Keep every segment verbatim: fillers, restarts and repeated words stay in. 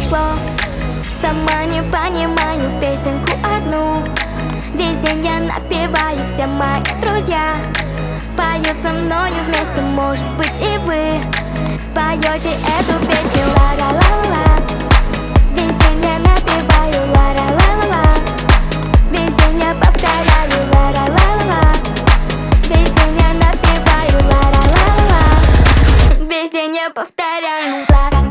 произошло? Сама не понимаю песенку одну. Весь день я напеваю, все мои друзья поют со мною вместе, может быть и вы споете эту песню. Ла-ла-ла-ла. Весь день я напеваю, ла-ла-ла-ла. Весь день я повторяю, ла-ла-ла-ла. Весь день я напеваю, ла-ла-ла-ла. Весь день я повторяю, ла-ла-ла-ла.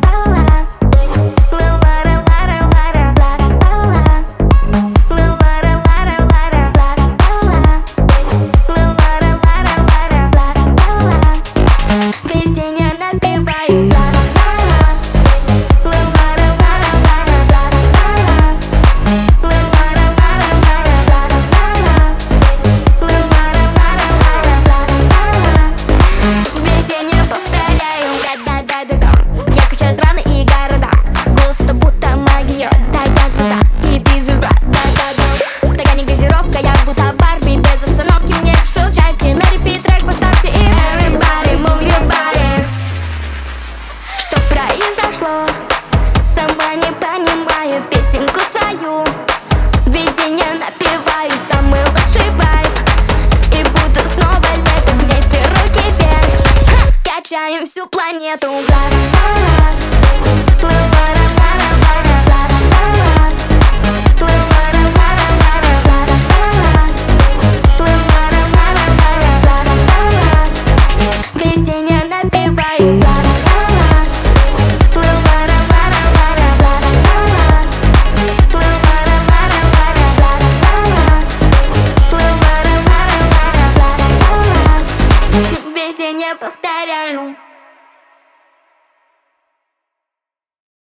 Сама не понимаю песенку свою. Весь день я напеваю самый лучший вайб. И будто снова летом вместе руки вверх. Качаем всю планету. Весь день я напеваю. Весь день я повторяю.